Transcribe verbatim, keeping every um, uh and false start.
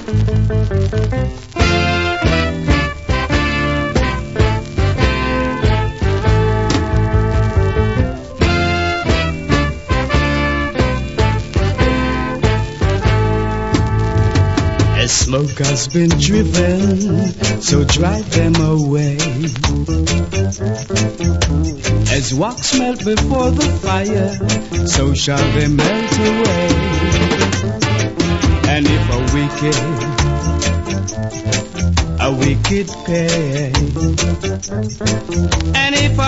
As smoke has been driven, so drive them away. As wax melt before the fire, so shall they melt away. And if a wicked, a wicked pay,